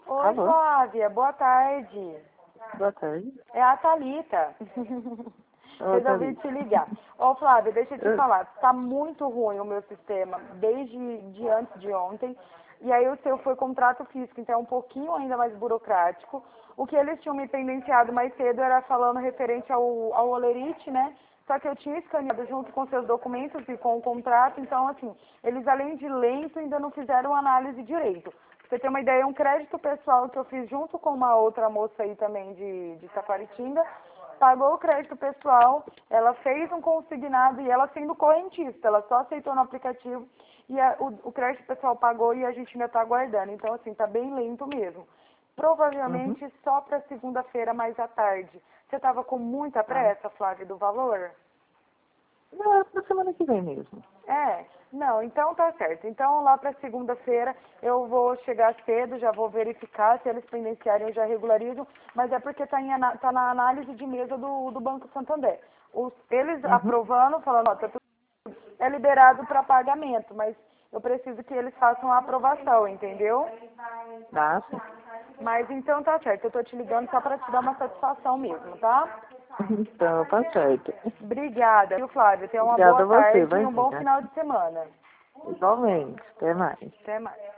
Oi, Alô? Flávia, boa tarde. Boa tarde. É a Thalita. Ô, Resolvi Thalita. te ligar. Ô, Flávia, deixa eu te Eu- falar. Tá muito ruim o meu sistema, desde de antes de ontem. E aí o seu foi contrato físico, então é um pouquinho ainda mais burocrático. O que eles tinham me pendenciado mais cedo era falando referente ao Olerite, né? Só que eu tinha escaneado junto com seus documentos e com o contrato, então assim, eles além de lento ainda não fizeram análise direito. Pra você ter uma ideia, um crédito pessoal que eu fiz junto com uma outra moça aí também de Taquaritinga, pagou o crédito pessoal, ela fez um consignado e ela sendo correntista, ela só aceitou no aplicativo e o crédito pessoal pagou e a gente ainda está aguardando. Então, assim, tá bem lento mesmo. Uhum. Provavelmente só para segunda-feira mais à tarde. Você estava com muita Ah. pressa, Flávia, do valor? Não, é pra semana que vem mesmo. É, não, então tá certo. Então lá para segunda-feira eu vou chegar cedo, já vou verificar se eles pendenciarem eu já regularizo, mas é porque tá na análise de mesa do Banco Santander. Eles Uhum. aprovando, falando, ó, tá tudo é liberado para pagamento, mas eu preciso que eles façam a aprovação, entendeu? Ah, sim. Mas então tá certo, eu tô te ligando só para te dar uma satisfação mesmo, tá? Então, tá certo. Obrigada, viu, Flávia? Tenha uma Obrigada boa a você, tarde e vai um bom sim. final de semana. Igualmente. Até mais. Até mais.